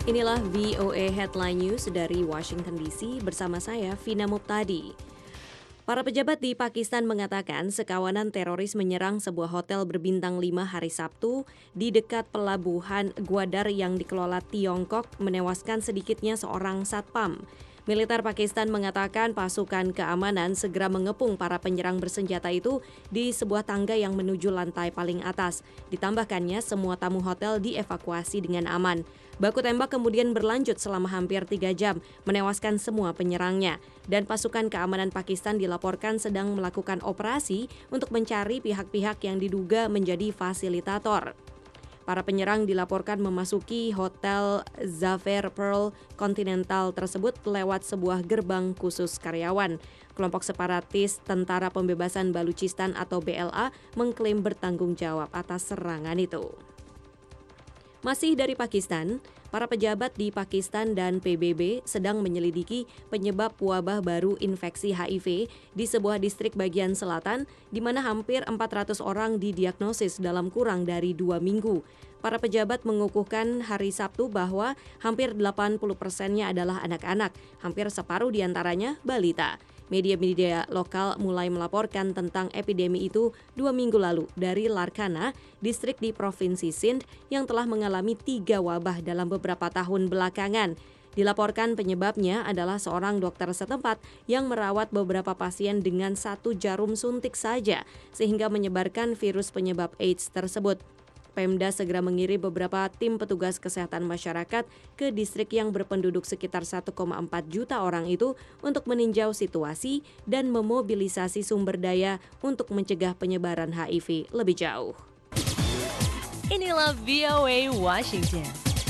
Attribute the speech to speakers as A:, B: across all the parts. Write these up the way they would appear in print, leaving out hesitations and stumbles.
A: Inilah VOA Headline News dari Washington DC bersama saya, Vina Muptadi. Para pejabat di Pakistan mengatakan sekawanan teroris menyerang sebuah hotel berbintang 5 hari Sabtu di dekat pelabuhan Gwadar yang dikelola Tiongkok, menewaskan sedikitnya seorang satpam. Militer Pakistan mengatakan pasukan keamanan segera mengepung para penyerang bersenjata itu di sebuah tangga yang menuju lantai paling atas. Ditambahkannya, semua tamu hotel dievakuasi dengan aman. Baku tembak kemudian berlanjut selama hampir 3 jam, menewaskan semua penyerangnya. Dan pasukan keamanan Pakistan dilaporkan sedang melakukan operasi untuk mencari pihak-pihak yang diduga menjadi fasilitator. Para penyerang dilaporkan memasuki Hotel Zafer Pearl Continental tersebut lewat sebuah gerbang khusus karyawan. Kelompok separatis Tentara Pembebasan Baluchistan atau BLA mengklaim bertanggung jawab atas serangan itu. Masih dari Pakistan, para pejabat di Pakistan dan PBB sedang menyelidiki penyebab wabah baru infeksi HIV di sebuah distrik bagian selatan, di mana hampir 400 orang didiagnosis dalam kurang dari 2 minggu. Para pejabat mengukuhkan hari Sabtu bahwa hampir 80%-nya adalah anak-anak, hampir separuh diantaranya balita. Media-media lokal mulai melaporkan tentang epidemi itu 2 minggu lalu dari Larkana, distrik di Provinsi Sindh yang telah mengalami 3 wabah dalam beberapa tahun belakangan. Dilaporkan penyebabnya adalah seorang dokter setempat yang merawat beberapa pasien dengan 1 jarum suntik saja, sehingga menyebarkan virus penyebab AIDS tersebut. Pemda segera mengirim beberapa tim petugas kesehatan masyarakat ke distrik yang berpenduduk sekitar 1,4 juta orang itu untuk meninjau situasi dan memobilisasi sumber daya untuk mencegah penyebaran HIV lebih jauh.
B: Inilah VOA Washington.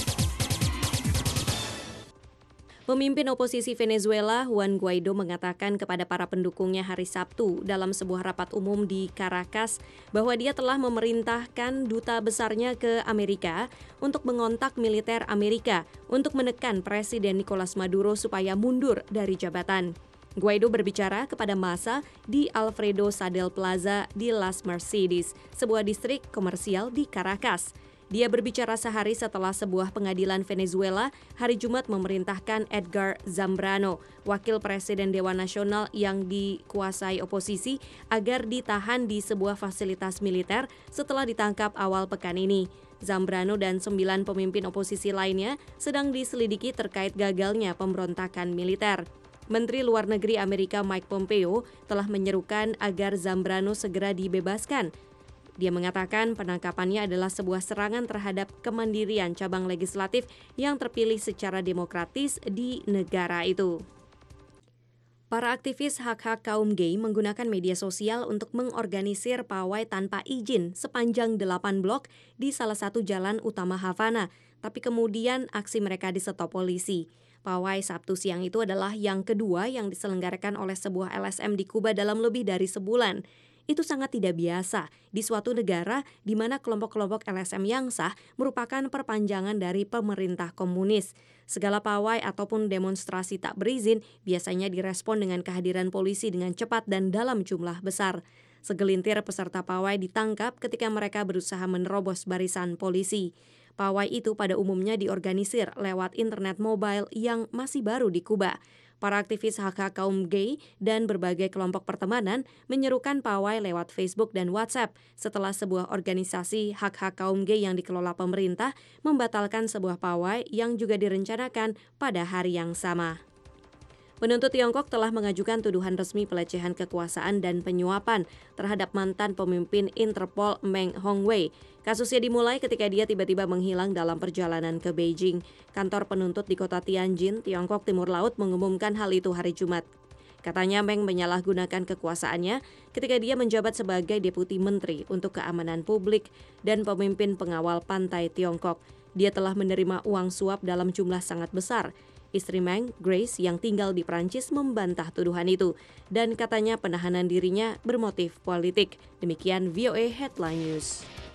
A: Pemimpin oposisi Venezuela, Juan Guaido, mengatakan kepada para pendukungnya hari Sabtu dalam sebuah rapat umum di Caracas bahwa dia telah memerintahkan duta besarnya ke Amerika untuk mengontak militer Amerika untuk menekan Presiden Nicolas Maduro supaya mundur dari jabatan. Guaido berbicara kepada massa di Alfredo Sadel Plaza di Las Mercedes, sebuah distrik komersial di Caracas. Dia berbicara sehari setelah sebuah pengadilan Venezuela hari Jumat memerintahkan Edgar Zambrano, wakil presiden Dewan Nasional yang dikuasai oposisi, agar ditahan di sebuah fasilitas militer setelah ditangkap awal pekan ini. Zambrano dan 9 pemimpin oposisi lainnya sedang diselidiki terkait gagalnya pemberontakan militer. Menteri Luar Negeri Amerika Mike Pompeo telah menyerukan agar Zambrano segera dibebaskan. Dia mengatakan penangkapannya adalah sebuah serangan terhadap kemandirian cabang legislatif yang terpilih secara demokratis di negara itu. Para aktivis hak-hak kaum gay menggunakan media sosial untuk mengorganisir pawai tanpa izin sepanjang 8 blok di salah satu jalan utama Havana, tapi kemudian aksi mereka disetop polisi. Pawai Sabtu siang itu adalah yang kedua yang diselenggarakan oleh sebuah LSM di Kuba dalam lebih dari sebulan. Itu sangat tidak biasa di suatu negara di mana kelompok-kelompok LSM yang sah merupakan perpanjangan dari pemerintah komunis. Segala pawai ataupun demonstrasi tak berizin biasanya direspon dengan kehadiran polisi dengan cepat dan dalam jumlah besar. Segelintir peserta pawai ditangkap ketika mereka berusaha menerobos barisan polisi. Pawai itu pada umumnya diorganisir lewat internet mobile yang masih baru di Kuba. Para aktivis hak-hak kaum gay dan berbagai kelompok pertemanan menyerukan pawai lewat Facebook dan WhatsApp setelah sebuah organisasi hak-hak kaum gay yang dikelola pemerintah membatalkan sebuah pawai yang juga direncanakan pada hari yang sama. Penuntut Tiongkok telah mengajukan tuduhan resmi pelecehan kekuasaan dan penyuapan terhadap mantan pemimpin Interpol Meng Hongwei. Kasusnya dimulai ketika dia tiba-tiba menghilang dalam perjalanan ke Beijing. Kantor penuntut di kota Tianjin, Tiongkok Timur Laut mengumumkan hal itu hari Jumat. Katanya Meng menyalahgunakan kekuasaannya ketika dia menjabat sebagai Deputi Menteri untuk Keamanan Publik dan pemimpin pengawal pantai Tiongkok. Dia telah menerima uang suap dalam jumlah sangat besar. Istri Meng, Grace, yang tinggal di Prancis membantah tuduhan itu dan katanya penahanan dirinya bermotif politik. Demikian VOA Headline News.